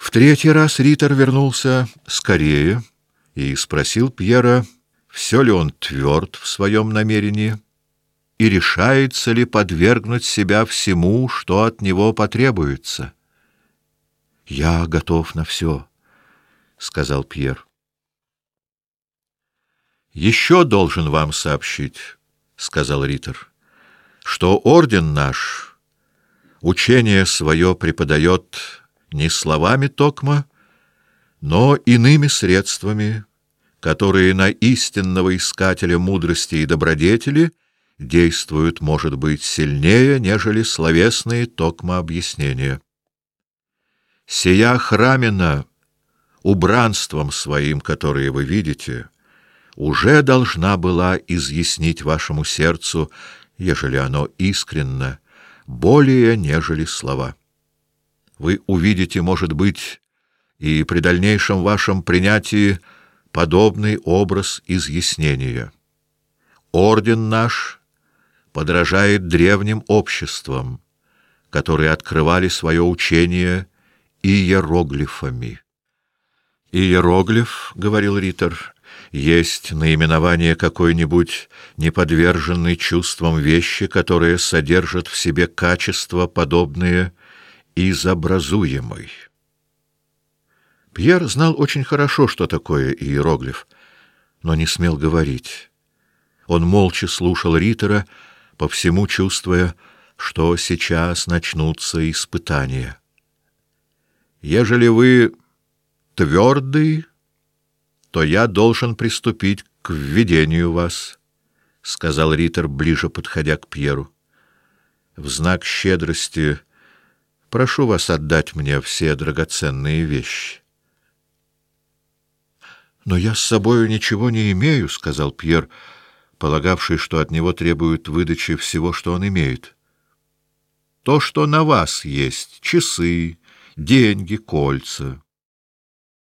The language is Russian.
В третий раз Риттер вернулся скорее и спросил Пьера, все ли он тверд в своем намерении и решается ли подвергнуть себя всему, что от него потребуется. — Я готов на все, — сказал Пьер. — Еще должен вам сообщить, — сказал Риттер, — что орден наш учение свое преподает не словами токмо, но иными средствами, которые на истинного искателя мудрости и добродетели действуют, может быть, сильнее, нежели словесные токмо объяснения. Сия храмина убранством своим, которое вы видите, уже должна была изъяснить вашему сердцу, ежели оно искренно, более, нежели слова. Вы увидите, может быть, и при дальнейшем вашем принятии подобный образ изъяснения. Орден наш подражает древним обществам, которые открывали свое учение иероглифами. «Иероглиф, — говорил Риттер, — есть наименование какой-нибудь неподверженной чувствам вещи, которая содержит в себе качества, подобные изобразуемой». Пьер знал очень хорошо, что такое иероглиф, но не смел говорить. Он молча слушал Риттера, по всему чувствуя, что сейчас начнутся испытания. «Ежели вы твердый, то я должен приступить к введению вас», — сказал Риттер, ближе подходя к Пьеру. «В знак щедрости прошу вас отдать мне все драгоценные вещи». «Но я с собою ничего не имею», — сказал Пьер, полагавший, что от него требуют выдачи всего, что он имеет. «То, что на вас есть, часы, деньги, кольца.